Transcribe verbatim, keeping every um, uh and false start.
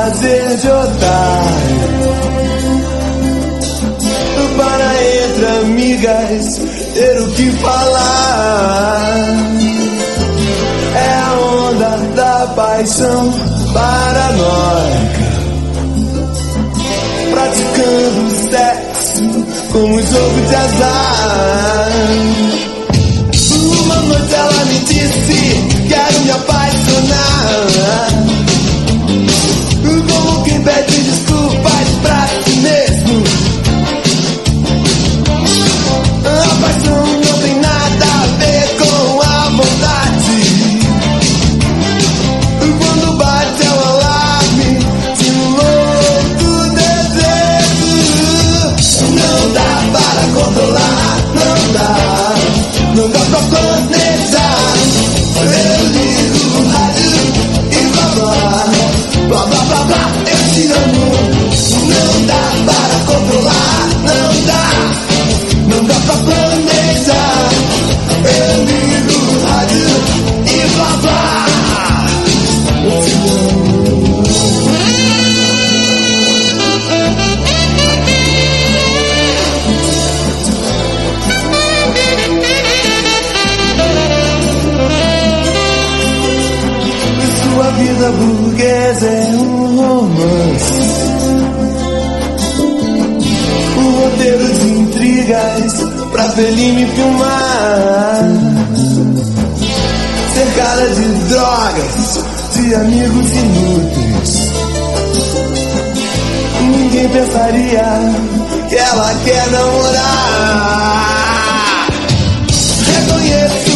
fazer de otário, para entre amigas ter o que falar. É a onda da paixão paranoica, praticando sexo como um jogo de azar. Uma noite ela me disse: quero me apaixonar, como quem pede desculpas pra si mesmo. A paixão não tem nada a ver com a vontade. Quando bate é o alarme de um louco desejo. Não dá para controlar, não dá, não dá pra planejar. Eu ligo o rádio e blá blá, blá blá blá blá, eu te amo. Não dá para controlar, não dá, não dá pra planejar. Eu ligo o rádio e blá blá, eu te amo. Sua vida burguesa é um romance, um roteiro de intrigas pra Fellini filmar, cercada de drogas, de amigos inúteis. Ninguém pensaria que ela quer namorar. Reconheço